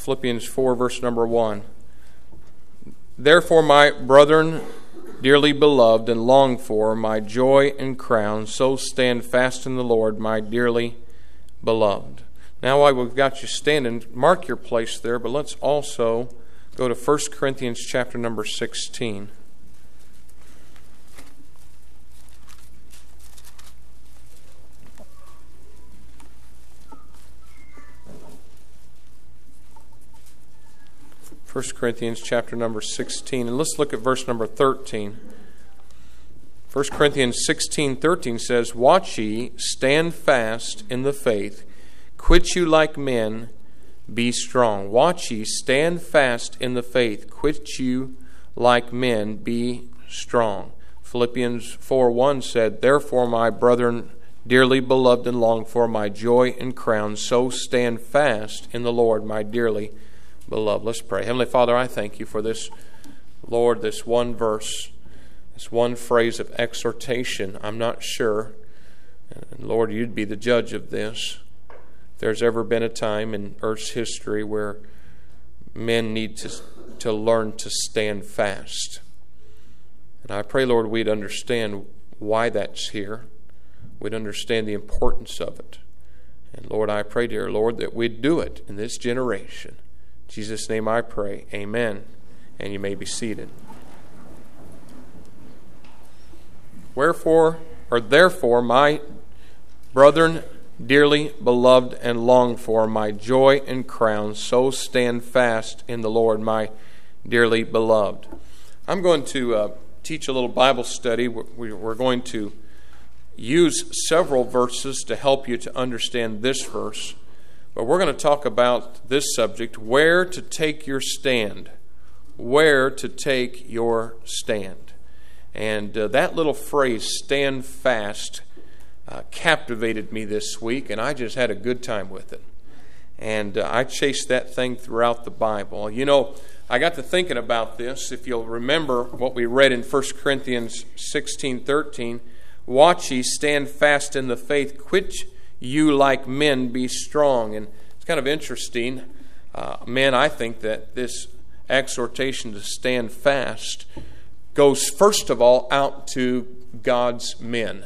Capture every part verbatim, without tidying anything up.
Philippians four, verse number one. Therefore, my brethren, dearly beloved and longed for, my joy and crown, so stand fast in the Lord, my dearly beloved. Now while we've got you standing, mark your place there, but let's also go to First Corinthians chapter number sixteen. First Corinthians chapter number sixteen, and let's look at verse number thirteen. First Corinthians sixteen, thirteen says, Watch ye, stand fast in the faith, quit you like men, be strong. Watch ye, stand fast in the faith, quit you like men, be strong. Philippians four, one said, Therefore, my brethren, dearly beloved and longed for, my joy and crown, so stand fast in the Lord, my dearly beloved. Let's pray. Heavenly Father, I thank you for this, Lord, this one verse, this one phrase of exhortation. I'm not sure, and Lord, you'd be the judge of this. If there's ever been a time in Earth's history where men need to, to learn to stand fast. And I pray, Lord, we'd understand why that's here. We'd understand the importance of it. And Lord, I pray, dear Lord, that we'd do it in this generation. In Jesus' name I pray, amen. And you may be seated. Wherefore, or therefore, my brethren, dearly beloved and longed for, my joy and crown, so stand fast in the Lord, my dearly beloved. I'm going to uh, teach a little Bible study. We're going to use several verses to help you to understand this verse. But we're going to talk about this subject, where to take your stand. Where to take your stand. And uh, that little phrase, stand fast, uh, captivated me this week, and I just had a good time with it. And uh, I chased that thing throughout the Bible. You know, I got to thinking about this. If you'll remember what we read in First Corinthians sixteen, thirteen, Watch ye, stand fast in the faith, quit you like men, be strong. And it's kind of interesting, uh, men, I think that this exhortation to stand fast goes first of all out to God's men.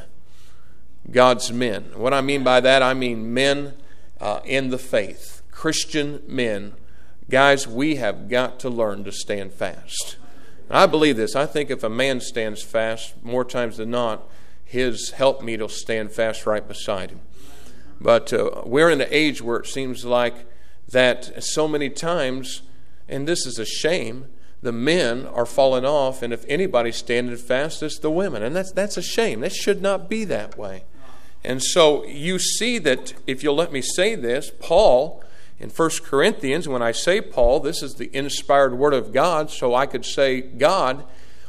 God's men. What I mean by that, I mean men uh, in the faith, Christian men. Guys, we have got to learn to stand fast. And I believe this. I think if a man stands fast, more times than not, his helpmeet will stand fast right beside him. But uh, we're in an age where it seems like that so many times, and this is a shame, the men are falling off, and if anybody's standing fast, it's the women. And that's that's a shame. That should not be that way. And so you see that, if you'll let me say this, Paul, in First Corinthians, when I say Paul, this is the inspired word of God, so I could say God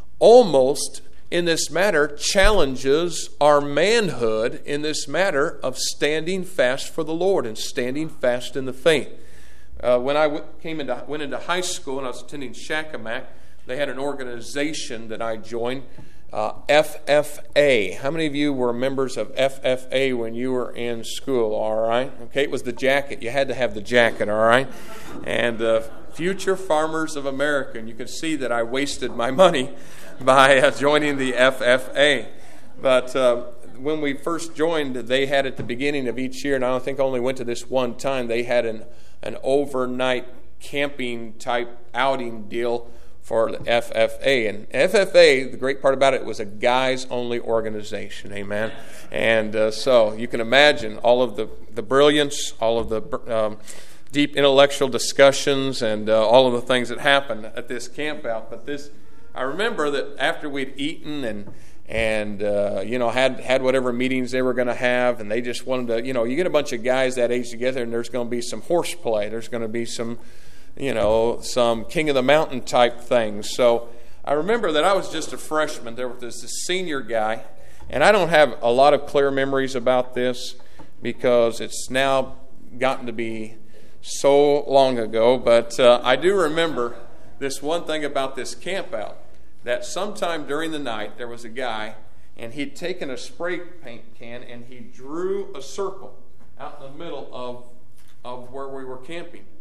almost in this matter challenges our manhood in this matter of standing fast for the Lord and standing fast in the faith. Uh, when I w- came into went into high school and I was attending Shakamak, they had an organization that I joined, uh, F F A. How many of you were members of F F A when you were in school? All right, okay, it was the jacket. You had to have the jacket. All right, and uh, Future Farmers of America. And you can see that I wasted my money by uh, joining the F F A. But uh, when we first joined, they had at the beginning of each year, and I don't think I only went to this one time, they had an, an overnight camping type outing deal for the F F A. And F F A, the great part about it, was a guys-only organization, amen? And uh, so you can imagine all of the, the brilliance, all of the um, deep intellectual discussions, and uh, all of the things that happened at this camp out. But this I remember that after we'd eaten and and uh, you know had had whatever meetings they were going to have, and they just wanted to, you know, you get a bunch of guys that age together, and there's going to be some horseplay. There's going to be some, you know, some King of the Mountain type things. So I remember that I was just a freshman. There was this senior guy, and I don't have a lot of clear memories about this because it's now gotten to be so long ago. But uh, I do remember this one thing about this camp out. That sometime during the night there was a guy, and he'd taken a spray paint can and he drew a circle out in the middle of of where we were camping.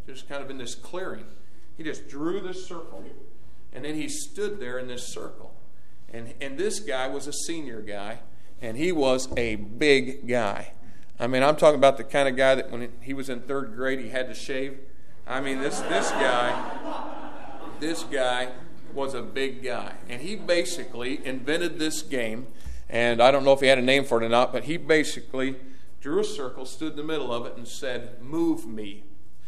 just kind of in this clearing. He just drew this circle, and then he stood there in this circle. And, and this guy was a senior guy, and he was a big guy. I mean, I'm talking about the kind of guy that when he was in third grade, he had to shave. I mean, this this guy, this guy was a big guy. And he basically invented this game, and I don't know if he had a name for it or not, but he basically drew a circle, stood in the middle of it, and said, "Move me."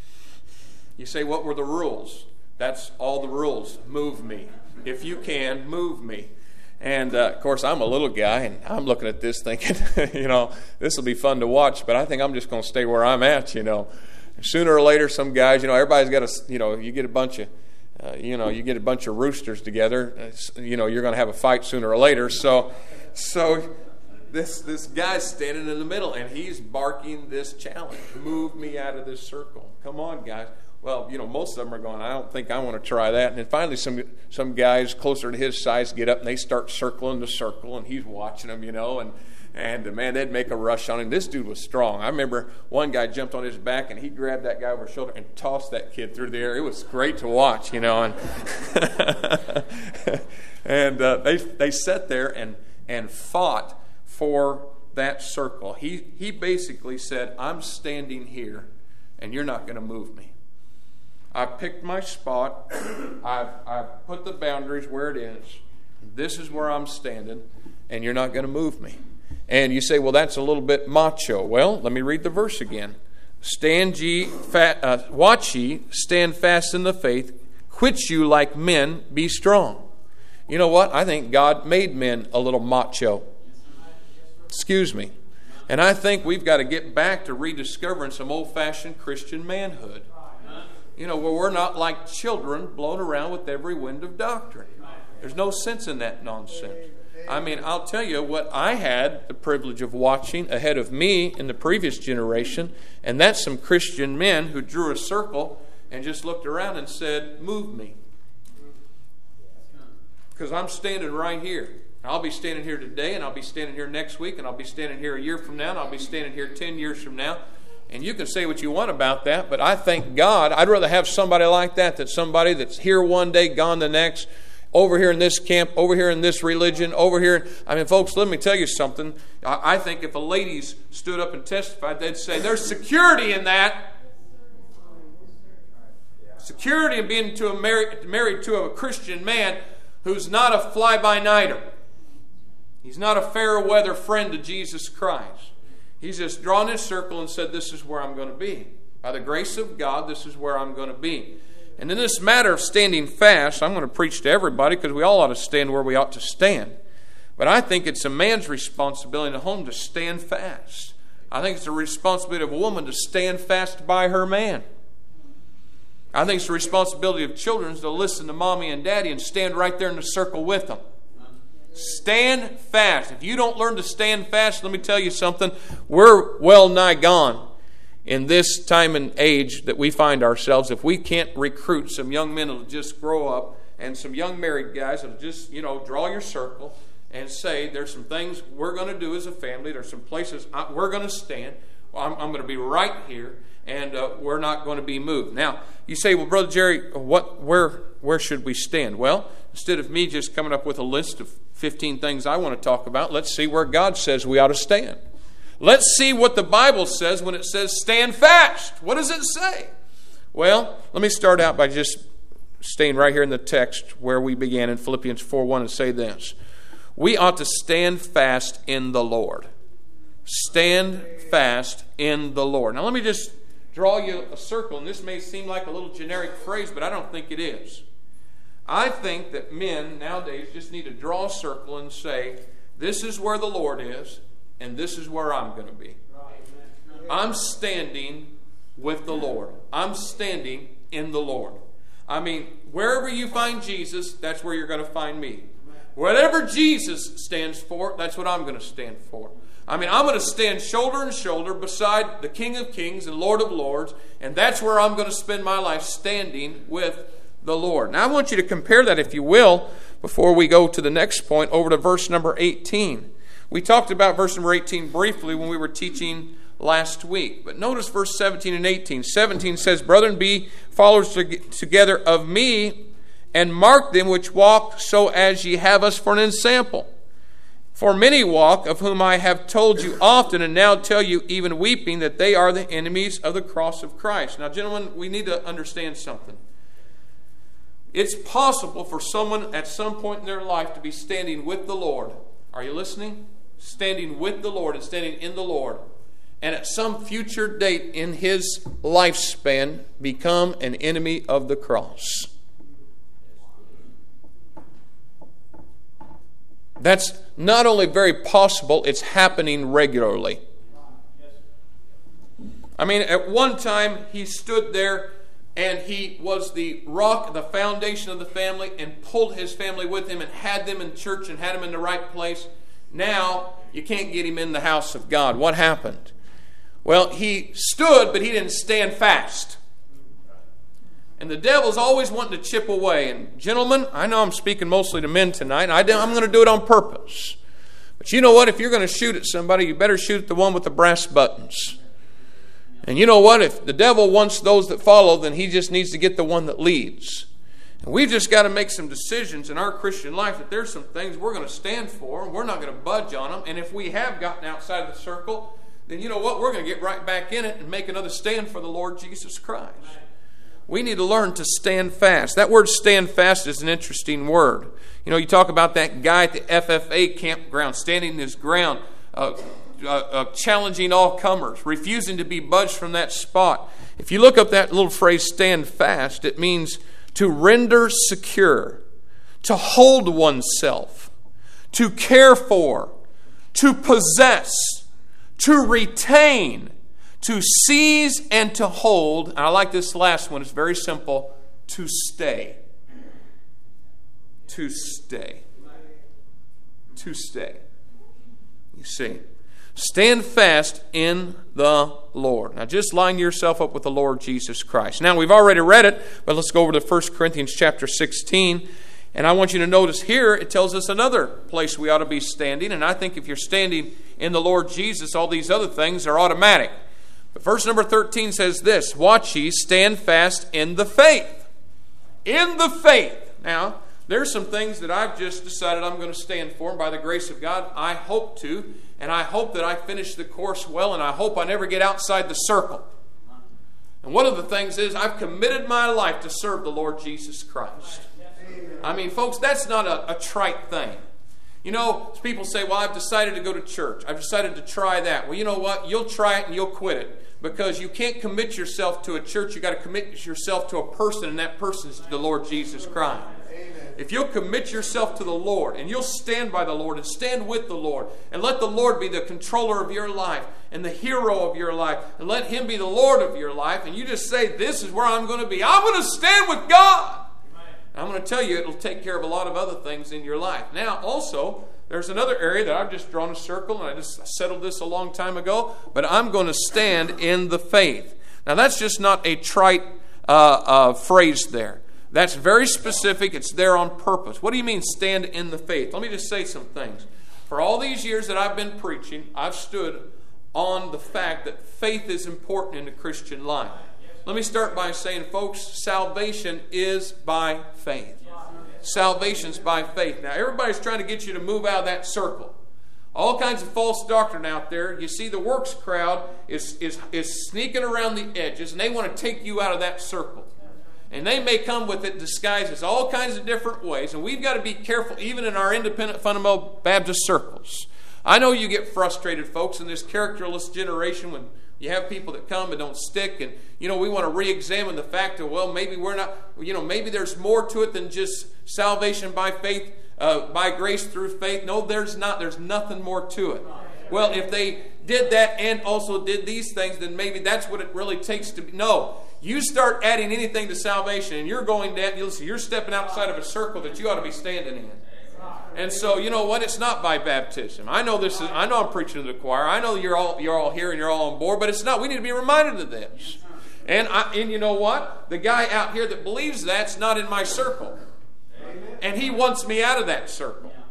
You say, what were the rules? That's all the rules. Move me. If you can, move me. And, uh, of course, I'm a little guy, and I'm looking at this thinking, you know, this will be fun to watch, but I think I'm just going to stay where I'm at, you know. Sooner or later, some guys, you know, everybody's got a, you know, you get a bunch of, uh, you know, you get a bunch of roosters together, you know, you're going to have a fight sooner or later. So, so this this guy's standing in the middle, and he's barking this challenge. Move me out of this circle. Come on, guys. Well, you know, most of them are going, I don't think I want to try that. And then finally some some guys closer to his size get up and they start circling the circle, and he's watching them, you know, and, and man, they'd make a rush on him. This dude was strong. I remember one guy jumped on his back, and he grabbed that guy over his shoulder and tossed that kid through the air. It was great to watch, you know. And, and uh, they they sat there and, and fought for that circle. He, he basically said, I'm standing here, and you're not going to move me. I picked my spot. I've, I've put the boundaries where it is. This is where I'm standing, and you're not going to move me. And you say, well, that's a little bit macho. Well, let me read the verse again. Stand ye, fat, uh, watch ye, stand fast in the faith, quit you like men, be strong. You know what? I think God made men a little macho. Excuse me. And I think we've got to get back to rediscovering some old-fashioned Christian manhood. You know, where we're not like children blown around with every wind of doctrine. There's no sense in that nonsense. I mean, I'll tell you what I had the privilege of watching ahead of me in the previous generation, and that's some Christian men who drew a circle and just looked around and said, move me. Because I'm standing right here. I'll be standing here today, and I'll be standing here next week, and I'll be standing here a year from now, and I'll be standing here ten years from now. And you can say what you want about that, but I thank God, I'd rather have somebody like that than somebody that's here one day, gone the next, over here in this camp, over here in this religion, over here. I mean, folks, let me tell you something. I think if a ladies stood up and testified, they'd say, there's security in that. Security in being to a married, married to a Christian man who's not a fly-by-nighter. He's not a fair-weather friend to Jesus Christ. He's just drawn his circle and said, this is where I'm going to be. By the grace of God, this is where I'm going to be. And in this matter of standing fast, I'm going to preach to everybody because we all ought to stand where we ought to stand. But I think it's a man's responsibility in the home to stand fast. I think it's the responsibility of a woman to stand fast by her man. I think it's the responsibility of children to listen to mommy and daddy and stand right there in the circle with them. Stand fast. If you don't learn to stand fast, let me tell you something. We're well nigh gone in this time and age that we find ourselves. If we can't recruit some young men who just grow up and some young married guys who just, you know, draw your circle and say, there's some things we're going to do as a family. There's some places we're going to stand. I'm, I'm going to be right here, and uh, we're not going to be moved. Now, you say, well, Brother Jerry, what, where, where should we stand? Well, instead of me just coming up with a list of fifteen things I want to talk about, let's see where God says we ought to stand. Let's see what the Bible says when it says stand fast. What does it say? Well, let me start out by just staying right here in the text where we began in Philippians four one and say this. We ought to stand fast in the Lord. Stand fast in the Lord. Now let me just draw you a circle, and this may seem like a little generic phrase, but I don't think it is. I think that men nowadays just need to draw a circle and say, this is where the Lord is, and this is where I'm going to be. I'm standing with the Lord. I'm standing in the Lord. I mean, wherever you find Jesus, that's where you're going to find me. Whatever Jesus stands for, that's what I'm going to stand for. I mean, I'm going to stand shoulder and shoulder beside the King of Kings and Lord of Lords, and that's where I'm going to spend my life, standing with the Lord. Now I want you to compare that, if you will, before we go to the next point, over to verse number eighteen. We talked about verse number eighteen briefly when we were teaching last week. But notice verse seventeen and eighteen. seventeen says, Brethren, be followers together of me, and mark them which walk so as ye have us for an ensample. For many walk, of whom I have told you often, and now tell you even weeping, that they are the enemies of the cross of Christ. Now, gentlemen, we need to understand something. It's possible for someone at some point in their life to be standing with the Lord. Are you listening? Standing with the Lord and standing in the Lord. And at some future date in his lifespan become an enemy of the cross. That's not only very possible, it's happening regularly. I mean, at one time he stood there and he was the rock, the foundation of the family, and pulled his family with him and had them in church and had them in the right place. Now you can't get him in the house of God. What happened? Well, he stood, but he didn't stand fast. And the devil's always wanting to chip away. And gentlemen, I know I'm speaking mostly to men tonight. And I, I'm going to do it on purpose. But you know what? If you're going to shoot at somebody, you better shoot at the one with the brass buttons. And you know what? If the devil wants those that follow, then he just needs to get the one that leads. And we've just got to make some decisions in our Christian life that there's some things we're going to stand for, and we're not going to budge on them. And if we have gotten outside of the circle, then you know what? We're going to get right back in it and make another stand for the Lord Jesus Christ. We need to learn to stand fast. That word stand fast is an interesting word. You know, you talk about that guy at the F F A campground, standing his ground, uh, uh, uh, challenging all comers, refusing to be budged from that spot. If you look up that little phrase, stand fast, it means to render secure, to hold oneself, to care for, to possess, to retain, to seize and to hold. And I like this last one. It's very simple. To stay. To stay. To stay. You see. Stand fast in the Lord. Now just line yourself up with the Lord Jesus Christ. Now we've already read it, but let's go over to First Corinthians chapter sixteen. And I want you to notice here, it tells us another place we ought to be standing. And I think if you're standing in the Lord Jesus, all these other things are automatic. But verse number thirteen says this, watch ye, stand fast in the faith. In the faith. Now, there's some things that I've just decided I'm going to stand for, and by the grace of God, I hope to. And I hope that I finish the course well, and I hope I never get outside the circle. And one of the things is I've committed my life to serve the Lord Jesus Christ. I mean, folks, that's not a, a trite thing. You know, people say, well, I've decided to go to church. I've decided to try that. Well, you know what? You'll try it and you'll quit it. Because you can't commit yourself to a church. You've got to commit yourself to a person, and that person is the Lord Jesus Christ. If you'll commit yourself to the Lord, and you'll stand by the Lord and stand with the Lord, and let the Lord be the controller of your life and the hero of your life, and let Him be the Lord of your life, and you just say, this is where I'm going to be. I'm going to stand with God. I'm going to tell you, it'll take care of a lot of other things in your life. Now, also, there's another area that I've just drawn a circle, and I just settled this a long time ago, but I'm going to stand in the faith. Now, that's just not a trite uh, uh, phrase there. That's very specific. It's there on purpose. What do you mean, stand in the faith? Let me just say some things. For all these years that I've been preaching, I've stood on the fact that faith is important in the Christian life. Let me start by saying, folks, salvation is by faith. Salvation's by faith. Now, everybody's trying to get you to move out of that circle. All kinds of false doctrine out there. You see, the works crowd is, is, is sneaking around the edges, and they want to take you out of that circle. And they may come with it disguised as all kinds of different ways. And we've got to be careful, even in our independent fundamental Baptist circles. I know you get frustrated, folks, in this characterless generation when you have people that come and don't stick. And, you know, we want to re-examine the fact of, well, maybe we're not, you know, maybe there's more to it than just salvation by faith, uh, by grace through faith. No, there's not. There's nothing more to it. Well, if they did that and also did these things, then maybe that's what it really takes to be. No. You start adding anything to salvation, and you're going down, you're stepping outside of a circle that you ought to be standing in. And so, you know what? It's not by baptism. I know this is. I know I'm preaching to the choir. I know you're all you're all here and you're all on board, but it's not. We need to be reminded of this. And I, and you know what? The guy out here that believes that's not in my circle, and he wants me out of that circle.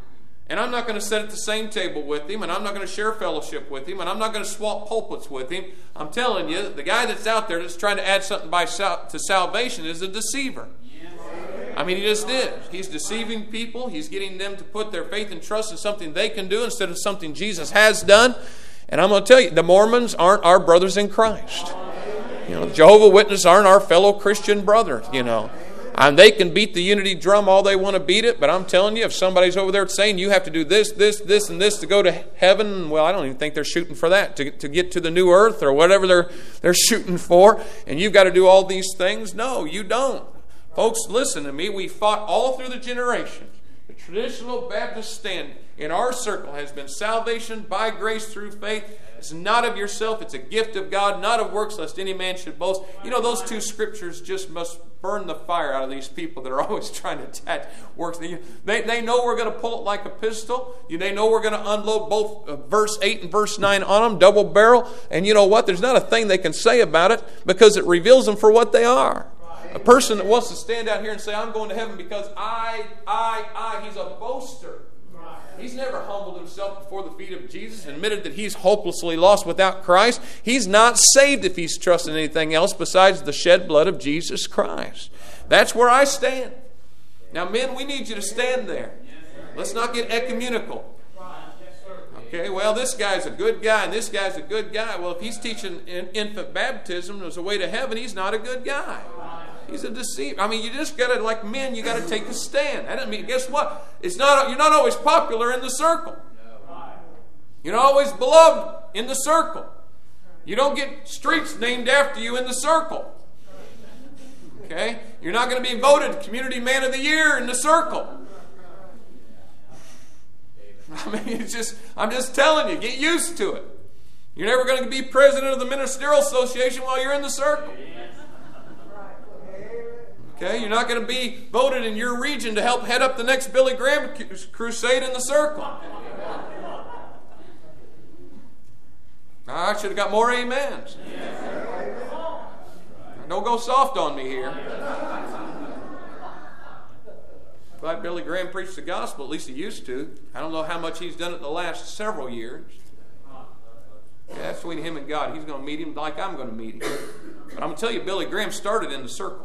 And I'm not going to sit at the same table with him, and I'm not going to share fellowship with him, and I'm not going to swap pulpits with him. I'm telling you, the guy that's out there that's trying to add something by sal- to salvation is a deceiver. I mean, he just is. He's deceiving people. He's getting them to put their faith and trust in something they can do instead of something Jesus has done. And I'm going to tell you, the Mormons aren't our brothers in Christ. You know, the Jehovah's Witnesses aren't our fellow Christian brothers, you know. And they can beat the unity drum all they want to beat it, but I'm telling you, if somebody's over there saying you have to do this, this, this, and this to go to heaven, well, I don't even think they're shooting for that, to, to get to the new earth or whatever they're, they're shooting for, and you've got to do all these things. No, you don't. Folks, listen to me. We fought all through the generations. The traditional Baptist stand in our circle has been salvation by grace through faith. It's not of yourself. It's a gift of God, not of works, lest any man should boast. You know, those two scriptures just must burn the fire out of these people that are always trying to attach works. They, they know we're going to pull it like a pistol. They know we're going to unload both uh, verse eight and verse nine on them, double barrel. And you know what? There's not a thing they can say about it because it reveals them for what they are. A person that wants to stand out here and say, I'm going to heaven because I, I, I, he's a boaster. He's never humbled himself before the feet of Jesus, admitted that he's hopelessly lost without Christ. He's not saved if he's trusting anything else besides the shed blood of Jesus Christ. That's where I stand. Now, men, we need you to stand there. Let's not get ecumenical. Okay, well, this guy's a good guy and this guy's a good guy. Well, if he's teaching infant baptism as a way to heaven, he's not a good guy. He's a deceiver. I mean, you just got to, like men, you got to take a stand. That doesn't mean, guess what? It's not. You're not always popular in the circle. You're not always beloved in the circle. You don't get streets named after you in the circle. Okay? You're not going to be voted Community Man of the Year in the circle. I mean, it's just, I'm just telling you, get used to it. You're never going to be president of the Ministerial Association while you're in the circle. Okay, you're not going to be voted in your region to help head up the next Billy Graham crusade in the circle. I should have got more amens. Don't go soft on me here. Glad Billy Graham preached the gospel, at least he used to. I don't know how much he's done it in the last several years. Yeah, that's between him and God. He's going to meet him like I'm going to meet him. But I'm going to tell you, Billy Graham started in the circle.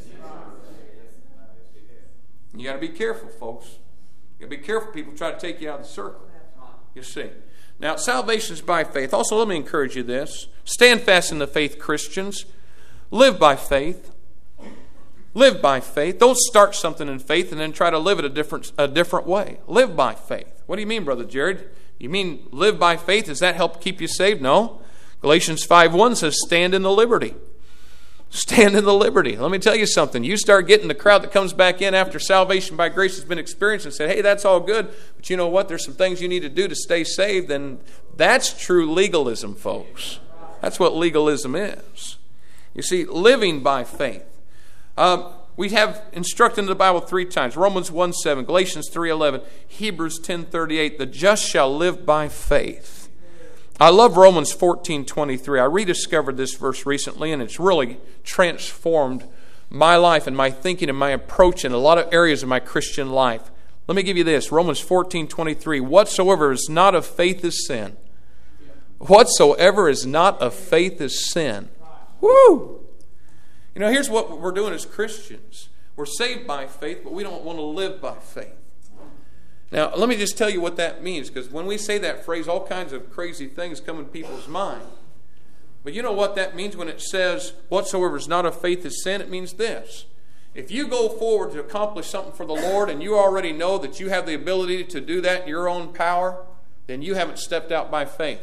You got to be careful, folks. You got to be careful. People try to take you out of the circle. You see. Now, salvation is by faith. Also, let me encourage you this. Stand fast in the faith, Christians. Live by faith. Live by faith. Don't start something in faith and then try to live it a different, a different way. Live by faith. What do you mean, Brother Jared? You mean live by faith? Does that help keep you saved? No. Galatians five one says, stand in the liberty. Stand in the liberty. Let me tell you something. You start getting the crowd that comes back in after salvation by grace has been experienced and said, hey, that's all good, but you know what? There's some things you need to do to stay saved. And that's true legalism, folks. That's what legalism is. You see, living by faith. Um, we have instructed in the Bible three times. Romans one seven, Galatians three eleven, Hebrews ten thirty-eight. The just shall live by faith. I love Romans fourteen twenty-three. I rediscovered this verse recently, and it's really transformed my life and my thinking and my approach in a lot of areas of my Christian life. Let me give you this. Romans fourteen twenty-three. Whatsoever is not of faith is sin. Whatsoever is not of faith is sin. Woo! You know, here's what we're doing as Christians. We're saved by faith, but we don't want to live by faith. Now, let me just tell you what that means, because when we say that phrase, all kinds of crazy things come in people's mind. But you know what that means when it says, whatsoever is not of faith is sin? It means this. If you go forward to accomplish something for the Lord and you already know that you have the ability to do that in your own power, then you haven't stepped out by faith.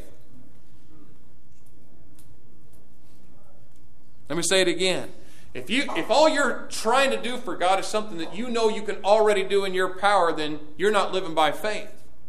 Let me say it again. If you, if all you're trying to do for God is something that you know you can already do in your power, then you're not living by faith.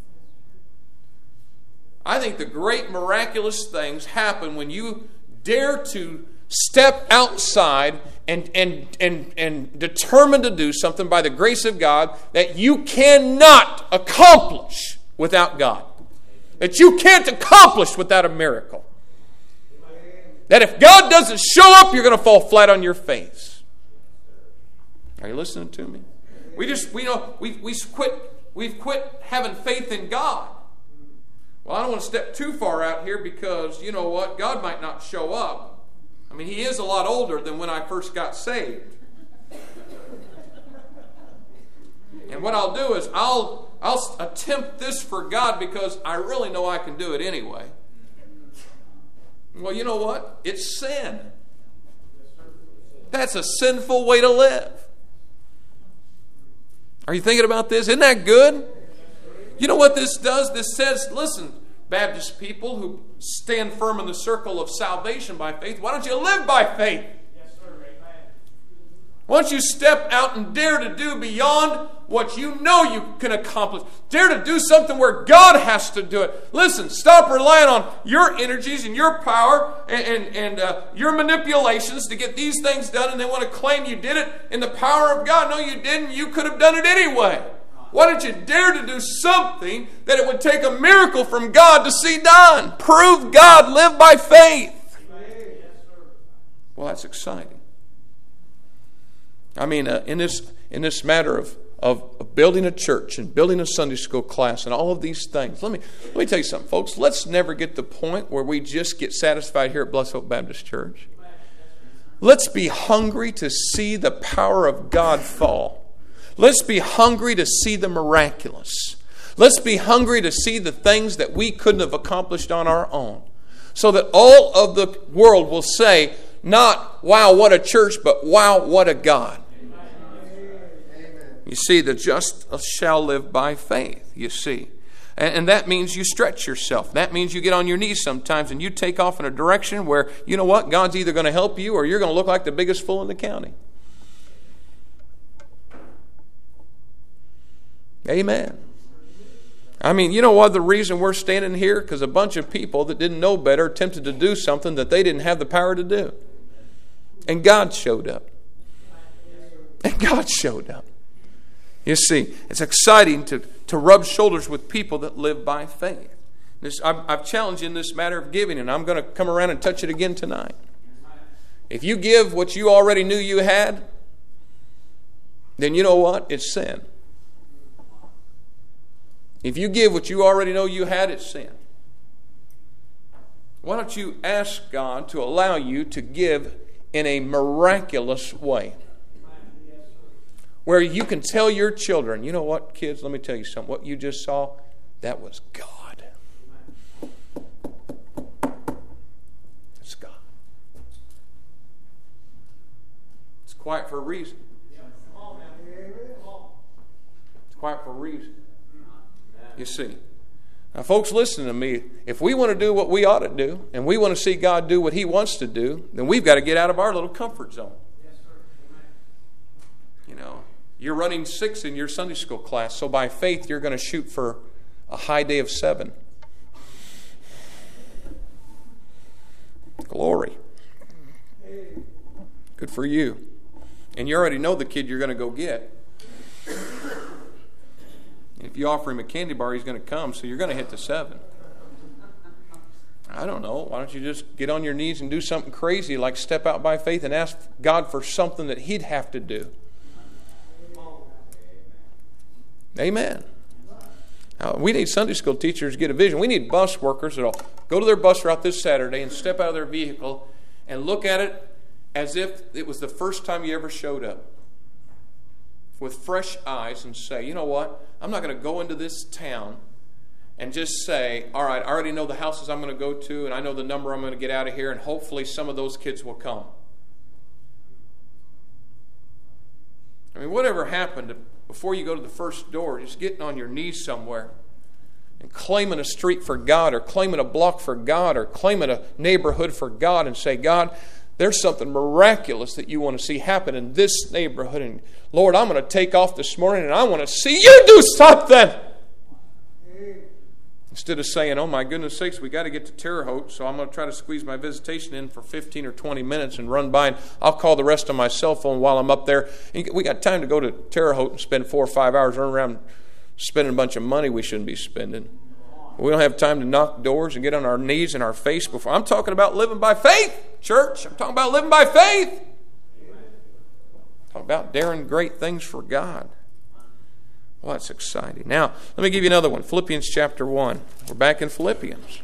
I think the great miraculous things happen when you dare to step outside and, and, and, and determine to do something by the grace of God that you cannot accomplish without God. That you can't accomplish without a miracle. That if God doesn't show up, you're going to fall flat on your face. Are you listening to me? We just, we know, we, we quit we've quit having faith in God. Well, I don't want to step too far out here because, you know what, God might not show up. I mean, He is a lot older than when I first got saved. And what I'll do is I'll, I'll attempt this for God because I really know I can do it anyway. Well, you know what? It's sin. That's a sinful way to live. Are you thinking about this? Isn't that good? You know what this does? This says, listen, Baptist people who stand firm in the circle of salvation by faith, why don't you live by faith? Yes, sir. Amen. Why don't you step out and dare to do beyond what you know you can accomplish? Dare to do something where God has to do it. Listen, stop relying on your energies and your power and, and, and uh, your manipulations to get these things done, and they want to claim you did it in the power of God. No, you didn't. You could have done it anyway. Why don't you dare to do something that it would take a miracle from God to see done? Prove God, live by faith. Well, that's exciting. I mean, uh, in this in this matter of, of building a church and building a Sunday school class and all of these things, let me let me tell you something, folks. Let's never get to the point where we just get satisfied here at Blessed Hope Baptist Church. Let's be hungry to see the power of God fall. Let's be hungry to see the miraculous. Let's be hungry to see the things that we couldn't have accomplished on our own. So that all of the world will say, not, wow, what a church, but wow, what a God. Amen. You see, the just shall live by faith, you see. And, and that means you stretch yourself. That means you get on your knees sometimes and you take off in a direction where, you know what, God's either going to help you or you're going to look like the biggest fool in the county. Amen. I mean, you know what the reason we're standing here? Because a bunch of people that didn't know better attempted to do something that they didn't have the power to do. And God showed up. And God showed up. You see, it's exciting to, to rub shoulders with people that live by faith. This, I've, I've challenged you in this matter of giving, and I'm going to come around and touch it again tonight. If you give what you already knew you had, then you know what? It's sin. If you give what you already know you had, it's sin. Why don't you ask God to allow you to give in a miraculous way? Where you can tell your children, you know what, kids, let me tell you something. What you just saw, that was God. It's God. It's quiet for a reason. It's quiet for a reason. You see. Now, folks, listen to me. If we want to do what we ought to do, and we want to see God do what He wants to do, then we've got to get out of our little comfort zone. You know, you're running six in your Sunday school class, so by faith you're going to shoot for a high day of seven. Glory. Good for you. And you already know the kid you're going to go get. If you offer him a candy bar, he's going to come, so you're going to hit the seven. I don't know. Why don't you just get on your knees and do something crazy like step out by faith and ask God for something that He'd have to do? Amen. Now, we need Sunday school teachers to get a vision. We need bus workers that will go to their bus route this Saturday and step out of their vehicle and look at it as if it was the first time you ever showed up, with fresh eyes, and say, you know what, I'm not going to go into this town and just say, all right, I already know the houses I'm going to go to, and I know the number I'm going to get out of here, and hopefully some of those kids will come. I mean, whatever happened to, before you go to the first door, just getting on your knees somewhere and claiming a street for God, or claiming a block for God, or claiming a neighborhood for God, and say, God, there's something miraculous that you want to see happen in this neighborhood. And Lord, I'm going to take off this morning and I want to see you do something. Instead of saying, oh my goodness sakes, we got to get to Terre Haute, so I'm going to try to squeeze my visitation in for fifteen or twenty minutes and run by, and I'll call the rest on my cell phone while I'm up there. We got time to go to Terre Haute and spend four or five hours running around spending a bunch of money we shouldn't be spending. We don't have time to knock doors and get on our knees and our face before. I'm talking about living by faith, church. I'm talking about living by faith. I'm talking about daring great things for God. Well, that's exciting. Now, let me give you another one. Philippians chapter one. We're back in Philippians.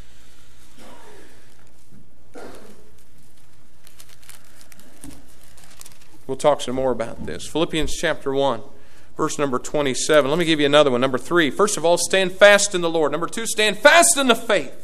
We'll talk some more about this. Philippians chapter one, verse number twenty-seven. Let me give you another one. Number three. First of all, stand fast in the Lord. Number two, stand fast in the faith.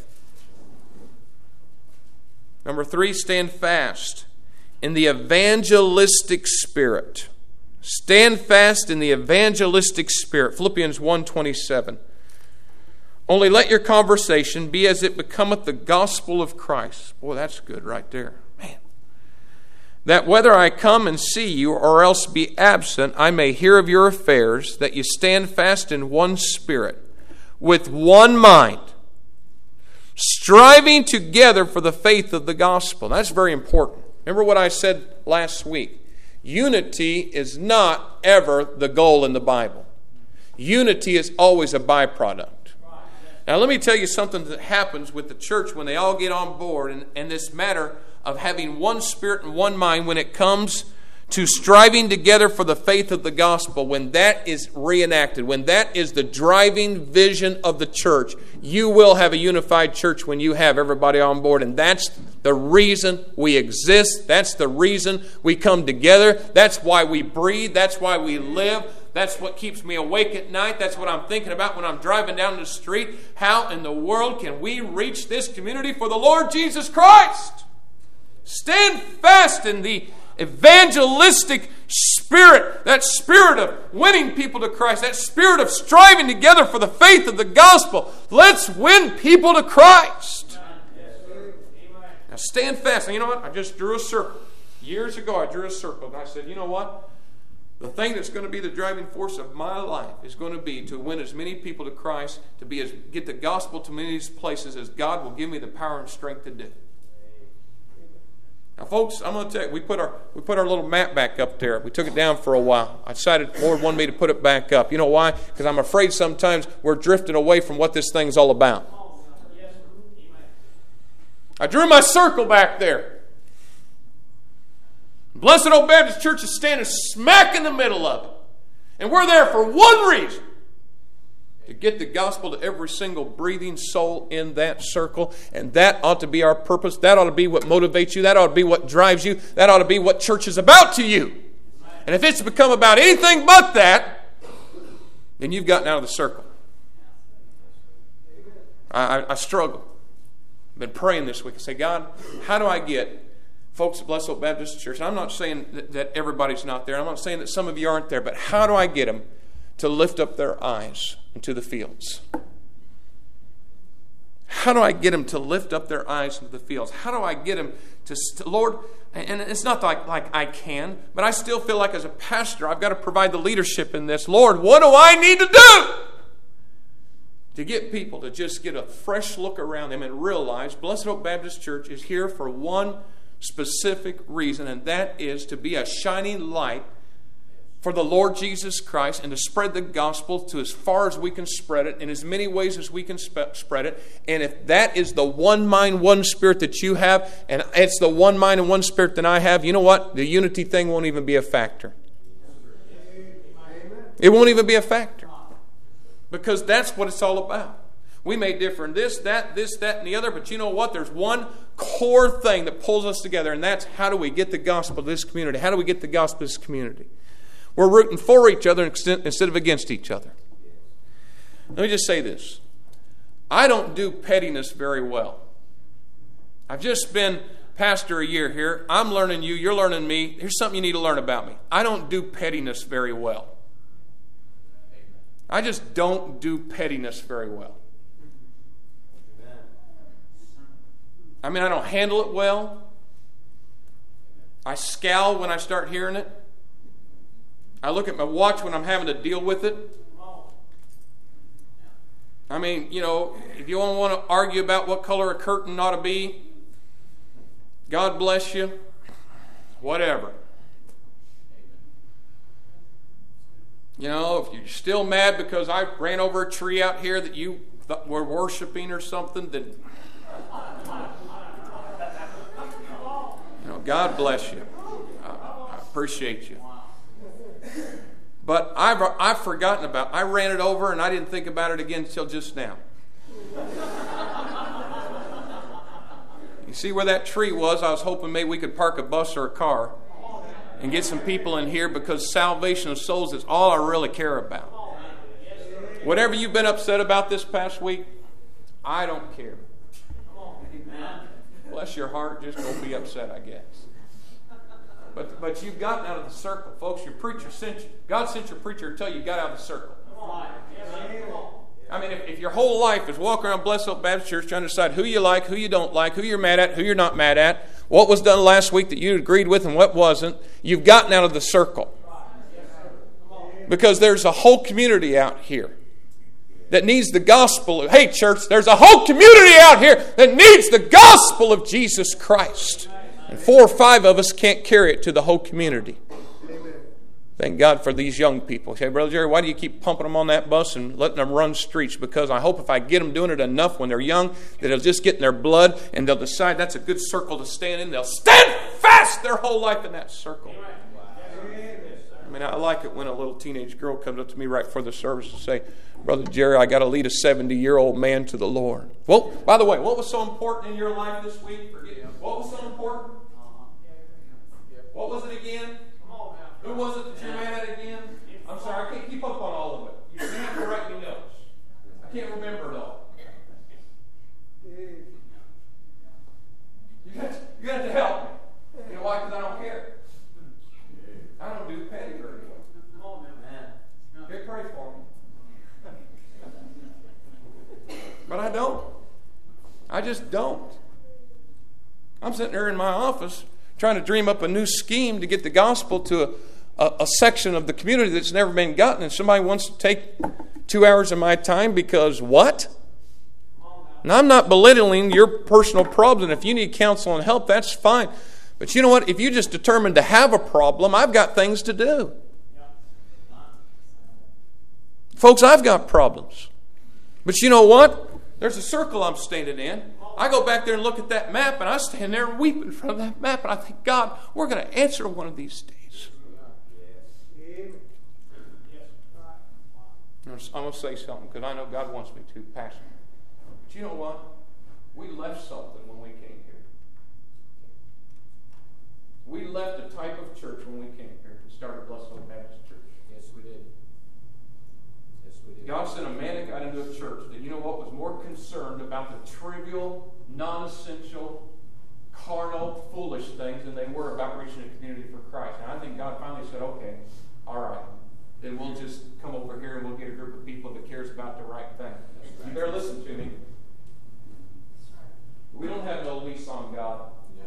Number three, stand fast in the evangelistic spirit. Stand fast in the evangelistic spirit. Philippians one twenty-seven. Only let your conversation be as it becometh the gospel of Christ. Boy, that's good right there. Man. That whether I come and see you or else be absent, I may hear of your affairs, that you stand fast in one spirit, with one mind, striving together for the faith of the gospel. That's very important. Remember what I said last week. Unity is not ever the goal in the Bible. Unity is always a byproduct. Now let me tell you something that happens with the church when they all get on board and, and this matter of having one spirit and one mind when it comes to striving together for the faith of the gospel. When that is reenacted, when that is the driving vision of the church, you will have a unified church when you have everybody on board. And that's the reason we exist. That's the reason we come together. That's why we breathe. That's why we live. That's what keeps me awake at night. That's what I'm thinking about when I'm driving down the street. How in the world can we reach this community for the Lord Jesus Christ? Stand fast in the evangelistic spirit, that spirit of winning people to Christ, that spirit of striving together for the faith of the gospel. Let's win people to Christ. Now stand fast. And you know what? I just drew a circle. Years ago I drew a circle and I said, you know what? The thing that's going to be the driving force of my life is going to be to win as many people to Christ, to be as get the gospel to many places as God will give me the power and strength to do. Now, folks, I'm going to tell you, we put our we put our little map back up there. We took it down for a while. I decided the Lord wanted me to put it back up. You know why? Because I'm afraid sometimes we're drifting away from what this thing's all about. I drew my circle back there. Blessed Old Baptist Church is standing smack in the middle of it. And we're there for one reason. To get the gospel to every single breathing soul in that circle. And that ought to be our purpose. That ought to be what motivates you. That ought to be what drives you. That ought to be what church is about to you. And if it's become about anything but that, then you've gotten out of the circle. I, I, I struggle. I've been praying this week. I say, God, how do I get folks at Blessed Oak Baptist Church? And I'm not saying that, that everybody's not there. I'm not saying that some of you aren't there. But how do I get them to lift up their eyes into the fields? How do I get them to lift up their eyes into the fields? How do I get them to, to Lord, and it's not like, like I can, but I still feel like as a pastor, I've got to provide the leadership in this. Lord, what do I need to do to get people to just get a fresh look around them and realize Blessed Oak Baptist Church is here for one specific reason, and that is to be a shining light for the Lord Jesus Christ and to spread the gospel to as far as we can spread it, in as many ways as we can sp- spread it. And if that is the one mind, one spirit that you have, and it's the one mind and one spirit that I have, you know what? The unity thing won't even be a factor. It won't even be a factor. Because that's what it's all about. We may differ in this, that, this, that, and the other, but you know what? There's one core thing that pulls us together, and that's how do we get the gospel to this community? How do we get the gospel to this community? We're rooting for each other instead of against each other. Let me just say this. I don't do pettiness very well. I've just been pastor a year here. I'm learning you. You're learning me. Here's something you need to learn about me. I don't do pettiness very well. I just don't do pettiness very well. I mean, I don't handle it well. I scowl when I start hearing it. I look at my watch when I'm having to deal with it. I mean, you know, if you want to argue about what color a curtain ought to be, God bless you. Whatever. You know, if you're still mad because I ran over a tree out here that you were worshiping or something, then, you know, God bless you. I, I appreciate you. But I've, I've forgotten about it. I ran it over and I didn't think about it again until just now. You see where that tree was? I was hoping maybe we could park a bus or a car and get some people in here, because salvation of souls is all I really care about. Whatever you've been upset about this past week, I don't care. Bless your heart, just go be upset, I guess. But but you've gotten out of the circle. Folks, your preacher sent you. God sent your preacher to tell you you got out of the circle. I mean, if, if your whole life is walking around Blessed Hope Baptist Church trying to decide who you like, who you don't like, who you're mad at, who you're not mad at, what was done last week that you agreed with and what wasn't, you've gotten out of the circle. Because there's a whole community out here that needs the gospel. Hey, church, there's a whole community out here that needs the gospel of Jesus Christ. And four or five of us can't carry it to the whole community. Thank God for these young people. Okay, Brother Jerry, why do you keep pumping them on that bus and letting them run streets? Because I hope if I get them doing it enough when they're young, that it'll just get in their blood and they'll decide that's a good circle to stand in. They'll stand fast their whole life in that circle. I mean, I like it when a little teenage girl comes up to me right before the service and say, Brother Jerry, I got to lead a seventy-year-old man to the Lord. Well, by the way, what was so important in your life this week? Forget what was so important? What was it again? Who was it that you're mad at again? I'm sorry, I can't keep up on all of it. You're going to have to write me notes. I can't remember it all. You got to, you got to help me. You know why? Because I don't care. I don't do petty very well. Here, pray for me. But I don't. I just don't. I'm sitting there in my office trying to dream up a new scheme to get the gospel to a, a, a section of the community that's never been gotten, and somebody wants to take two hours of my time because what? Now, I'm not belittling your personal problems, and if you need counsel and help, that's fine. But you know what? If you just determined to have a problem, I've got things to do. Folks, I've got problems. But you know what? There's a circle I'm standing in. I go back there and look at that map, and I stand there and weep in front of that map, and I think, God, we're going to answer one of these days. I'm going to say something because I know God wants me to, Pastor. But you know what? We left something when we came here. We left a type of church when we came here and started Blessed Hope Baptist Church. Yes, we did. Yes, we did. God sent a man that got into a church that, you know what, was more concerned about the trivial, non-essential, carnal, foolish things than they were about reaching a community for Christ. And I think God finally said, okay, all right, then we'll just come over here and we'll get a group of people that cares about the right thing. You better listen to me. We don't have no lease on God.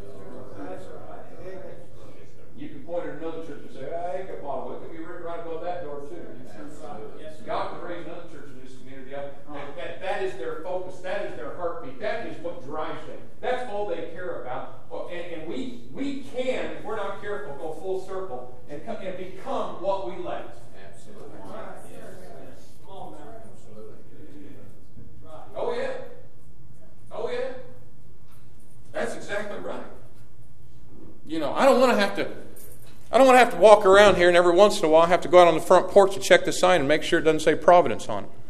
You can point at another church and say, hey, come on, what can be written right above that door too? God can raise another church in this community up. And that, that is their focus. That is their heartbeat. That is what drives them. That's all they care about. Well, and, and we we can, if we're not careful, go full circle and, come, and become what we left. Absolutely. Oh, yeah. Oh, yeah. That's exactly right. You know, I don't want to have to I don't want to have to walk around here and every once in a while I have to go out on the front porch and check the sign and make sure it doesn't say Providence on it.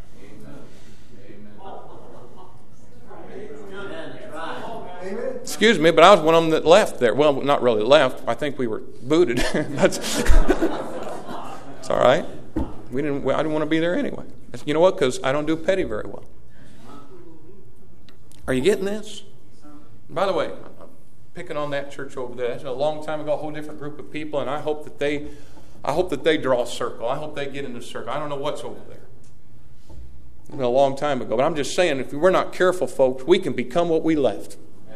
Amen. Excuse me, but I was one of them that left there. Well, not really left. I think we were booted. That's it's all right. We didn't. I didn't want to be there anyway. You know what? Because I don't do petty very well. Are you getting this? By the way, I'm picking on that church over there. That's a long time ago, a whole different group of people, and I hope that they, I hope that they draw a circle. I hope they get in the circle. I don't know what's over there. It's been a long time ago, but I'm just saying, if we're not careful, folks, we can become what we left.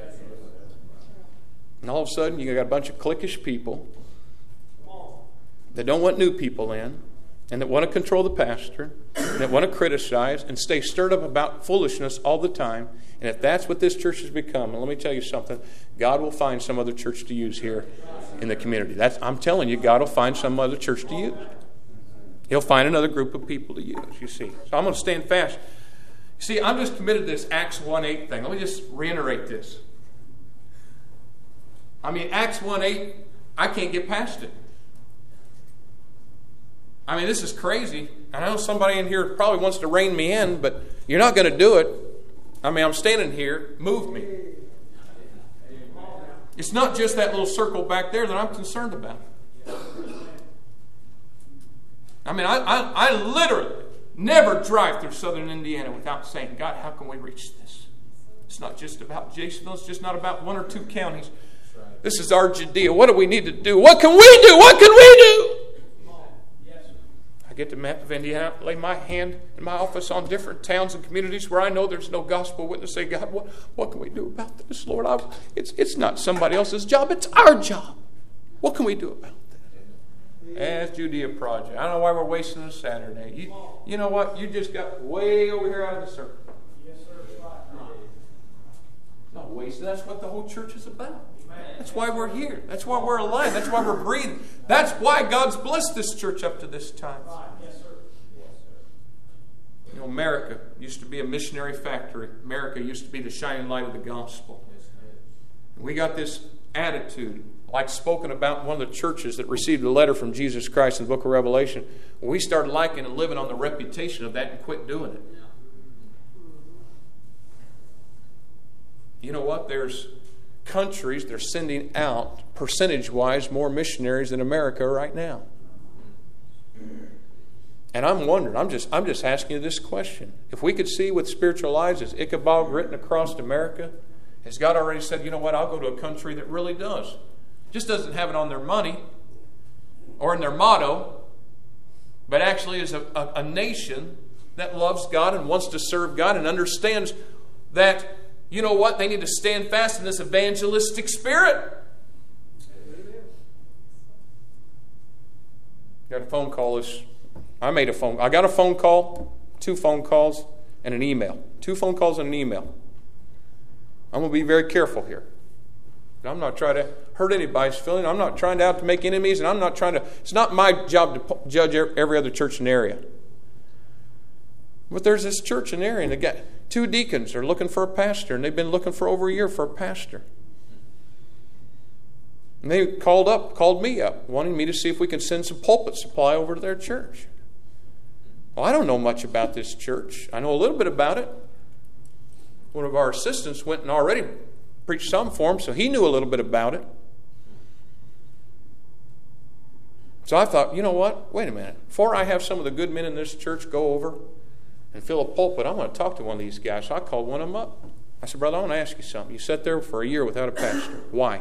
And all of a sudden, you got a bunch of cliquish people that don't want new people in, and that want to control the pastor, and that want to criticize, and stay stirred up about foolishness all the time. And if that's what this church has become, and let me tell you something, God will find some other church to use here in the community. That's, I'm telling you, God will find some other church to use. He'll find another group of people to use, you see. So I'm going to stand fast. See, I'm just committed to this Acts one eight thing. Let me just reiterate this. I mean, Acts one eight, I can't get past it. I mean, this is crazy. I know somebody in here probably wants to rein me in, but you're not going to do it. I mean, I'm standing here. Move me. It's not just that little circle back there that I'm concerned about. I mean, I, I, I literally never drive through southern Indiana without saying, God, how can we reach this? It's not just about Jasonville. It's just not about one or two counties. This is our Judea. What do we need to do? What can we do? What can we do? I get the map of Indiana, lay my hand in my office on different towns and communities where I know there's no gospel witness. Say, God, what, what can we do about this, Lord? I, it's, it's not somebody else's job. It's our job. What can we do about that? As Judea Project. I don't know why we're wasting a Saturday. You, you know what? You just got way over here out of the circle. Yes, sir. Not wasted. That's what the whole church is about. That's why we're here. That's why we're alive. That's why we're breathing. That's why God's blessed this church up to this time. You know, America used to be a missionary factory. America used to be the shining light of the gospel. We got this attitude, like spoken about in one of the churches that received a letter from Jesus Christ in the book of Revelation. We started liking and living on the reputation of that and quit doing it. You know what? There's countries that are sending out, percentage-wise, more missionaries than America right now. And I'm wondering, I'm just I'm just asking you this question. If we could see with spiritual eyes, is Ichabod written across America? Has God already said, you know what, I'll go to a country that really does? Just doesn't have it on their money or in their motto, but actually is a, a, a nation that loves God and wants to serve God and understands that, you know what, they need to stand fast in this evangelistic spirit. Got a phone call this I made a phone I got a phone call, two phone calls, and an email. Two phone calls and an email. I'm going to be very careful here. I'm not trying to hurt anybody's feeling. I'm not trying to out to make enemies, and I'm not trying to, it's not my job to judge every other church in the area. But there's this church in the area, and they got two deacons are looking for a pastor, and they've been looking for over a year for a pastor. And they called up, called me up, wanting me to see if we could send some pulpit supply over to their church. Well, I don't know much about this church. I know a little bit about it. One of our assistants went and already preached some for him, so he knew a little bit about it. So I thought, you know what? Wait a minute. Before I have some of the good men in this church go over and fill a pulpit, I want to talk to one of these guys. So I called one of them up. I said, brother, I want to ask you something. You sat there for a year without a pastor. Why?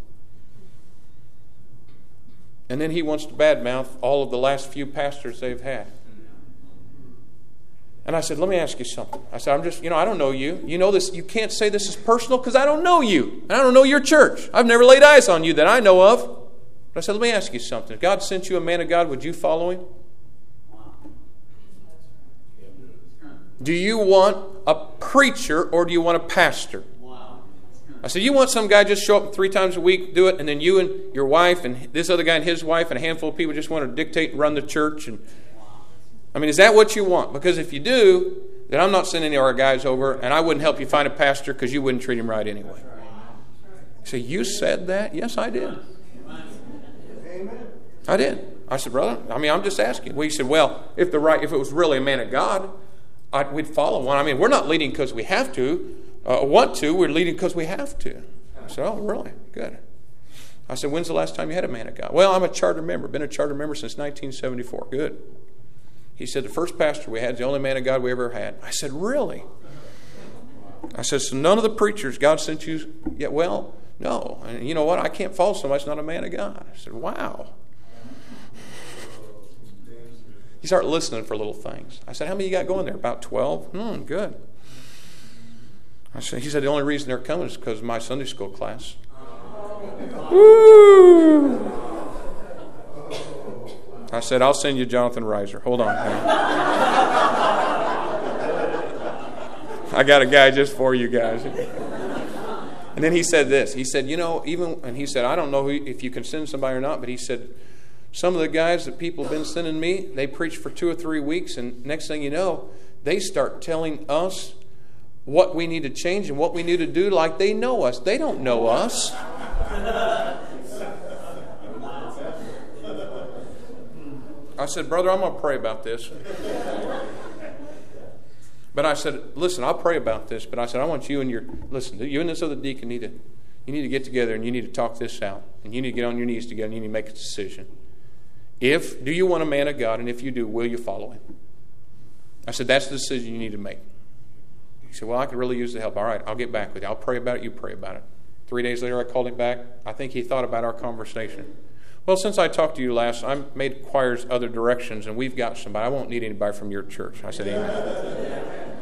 And then he wants to badmouth all of the last few pastors they've had. And I said, let me ask you something. I said, I'm just, you know, I don't know you. You know this, you can't say this is personal because I don't know you. And I don't know your church. I've never laid eyes on you that I know of. But I said, let me ask you something. If God sent you a man of God, would you follow him? Do you want a preacher or do you want a pastor? I said, you want some guy just show up three times a week, do it, and then you and your wife and this other guy and his wife and a handful of people just want to dictate and run the church? And I mean, is that what you want? Because if you do, then I'm not sending any of our guys over, and I wouldn't help you find a pastor because you wouldn't treat him right anyway. So you said that? Yes, I did. I did. I said, brother, I mean, I'm just asking. Well, he said, well, if the right, if it was really a man of God, I'd, we'd follow one. I mean, we're not leading because we have to, uh, want to. We're leading because we have to. I said, oh, really? Good. I said, when's the last time you had a man of God? Well, I'm a charter member. Been a charter member since nineteen seventy-four. Good. He said, the first pastor we had is the only man of God we ever had. I said, really? I said, so none of the preachers God sent you yet? Well, no. And you know what? I can't follow somebody that's not a man of God. I said, wow. You start listening for little things. I said, how many you got going there? About twelve? Hmm, good. I said, he said, the only reason they're coming is because of my Sunday school class. Woo! I said, I'll send you Jonathan Reiser. Hold on. I got a guy just for you guys. And then he said this. He said, you know, even, and he said, I don't know who, if you can send somebody or not, but he said, some of the guys that people have been sending me, they preach for two or three weeks, and next thing you know, they start telling us what we need to change and what we need to do like they know us. They don't know us. I I said, brother, I'm going to pray about this. But I said, listen, I'll pray about this. But I said, I want you and your, listen, you and this other deacon need to, you need to get together and you need to talk this out. And you need to get on your knees together and you need to make a decision. If, do you want a man of God? And if you do, will you follow him? I said, that's the decision you need to make. He said, well, I could really use the help. All right, I'll get back with you. I'll pray about it. You pray about it. Three days later, I called him back. I think he thought about our conversation. Well, since I talked to you last, I made inquiries other directions, and we've got somebody. I won't need anybody from your church. I said, amen.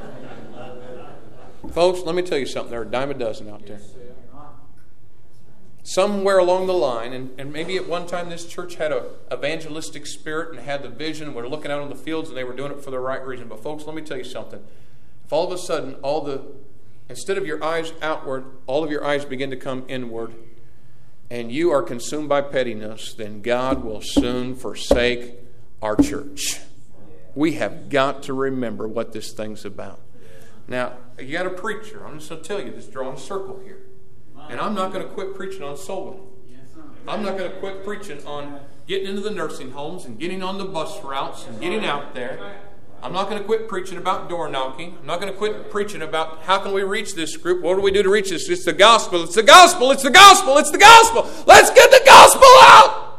Folks, let me tell you something. There are a dime a dozen out there. Somewhere along the line, and, and maybe at one time this church had an evangelistic spirit and had the vision. We're looking out on the fields, and they were doing it for the right reason. But folks, let me tell you something. If all of a sudden, all the instead of your eyes outward, all of your eyes begin to come inward, and you are consumed by pettiness, then God will soon forsake our church. We have got to remember what this thing's about. Now, you got a preacher. I'm just going to tell you this, drawing a circle here. And I'm not going to quit preaching on soul winning. I'm not going to quit preaching on getting into the nursing homes and getting on the bus routes and getting out there. I'm not going to quit preaching about door knocking. I'm not going to quit preaching about how can we reach this group. What do we do to reach this? It's the gospel. It's the gospel. It's the gospel. It's the gospel. Let's get the gospel out.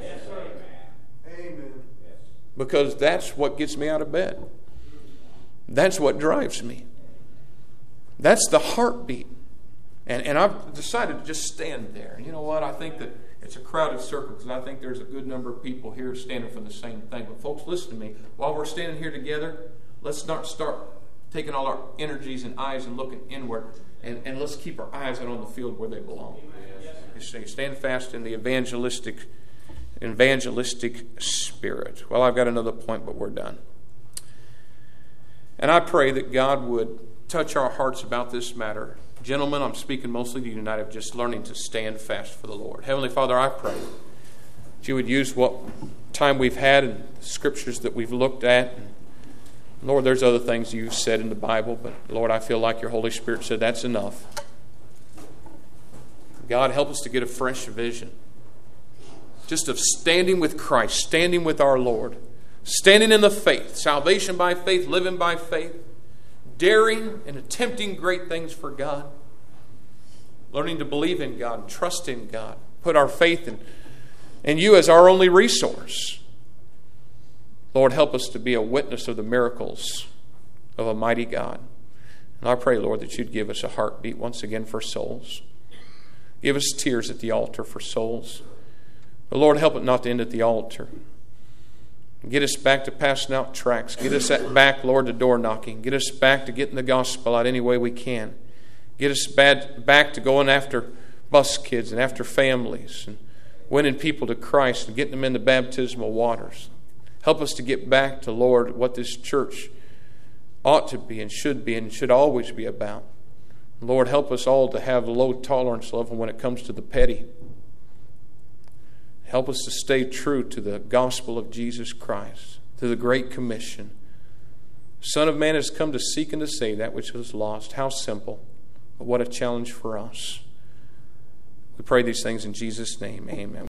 Amen. Because that's what gets me out of bed. That's what drives me. That's the heartbeat. And and I've decided to just stand there. And you know what? I think that it's a crowded circle because I think there's a good number of people here standing for the same thing. But folks, listen to me. While we're standing here together, let's not start taking all our energies and eyes and looking inward. And, and let's keep our eyes out on the field where they belong. You see, stand fast in the evangelistic, evangelistic spirit. Well, I've got another point, but we're done. And I pray that God would touch our hearts about this matter. Gentlemen, I'm speaking mostly to you tonight of just learning to stand fast for the Lord. Heavenly Father, I pray that you would use what time we've had and the scriptures that we've looked at. And Lord, there's other things you've said in the Bible, but Lord, I feel like your Holy Spirit said that's enough. God, help us to get a fresh vision. Just of standing with Christ, standing with our Lord, standing in the faith, salvation by faith, living by faith, daring and attempting great things for God, learning to believe in God, trust in God, put our faith in, in you as our only resource. Lord, help us to be a witness of the miracles of a mighty God. And I pray, Lord, that you'd give us a heartbeat once again for souls. Give us tears at the altar for souls. But Lord, help it not to end at the altar. Get us back to passing out tracts. Get us back, Lord, to door knocking. Get us back to getting the gospel out any way we can. Get us back to going after bus kids and after families and winning people to Christ and getting them in the baptismal waters. Help us to get back to, Lord, what this church ought to be and should be and should always be about. Lord, help us all to have a low tolerance level when it comes to the petty. Help us to stay true to the gospel of Jesus Christ, to the Great Commission. Son of Man has come to seek and to save that which was lost. How simple, but what a challenge for us. We pray these things in Jesus' name. Amen.